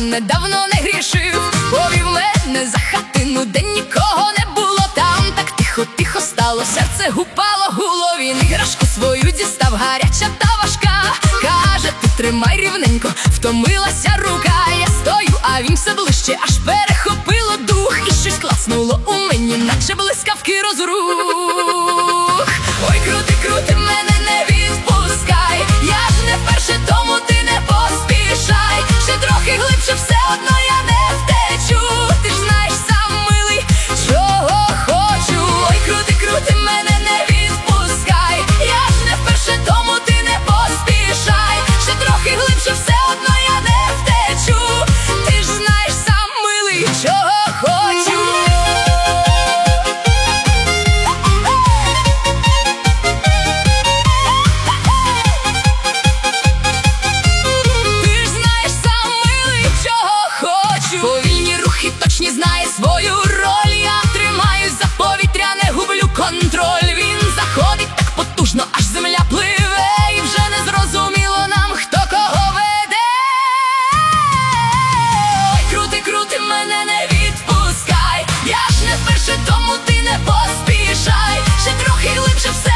недавно не грішив. Повів мене за хатину, де нікого не було. Там так тихо-тихо стало, серце гупало гуло. Він іграшку свою дістав, гаряча та важка. Каже, ти тримай рівненько, втомилася рука. Я стою, а він все ближче, аж перехопило дух. І щось клацнуло у мені, наче блискавки розрух. Ой, крути, мене не відпускай. Я ж не вперше, тому ти не поспішай. Ще трохи глибше, все одно я не втечу. Ти ж знаєш сам, милий, чого хочу. Ой, крути, мене не відпускай. Я ж не вперше, тому ти не поспішай. Ще трохи глибше, все одно я не втечу. Ти ж знаєш сам, милий, чого хочу. Повільні рухи, точні, знає свою роль. Я тримаюсь за повітря, не гублю контроль. Він заходить так потужно, аж земля пливе. І вже не зрозуміло нам, хто кого веде. Ой, крути, мене не відпускай. Я ж не вперше, тому ти не поспішай. Ще трохи глибше, все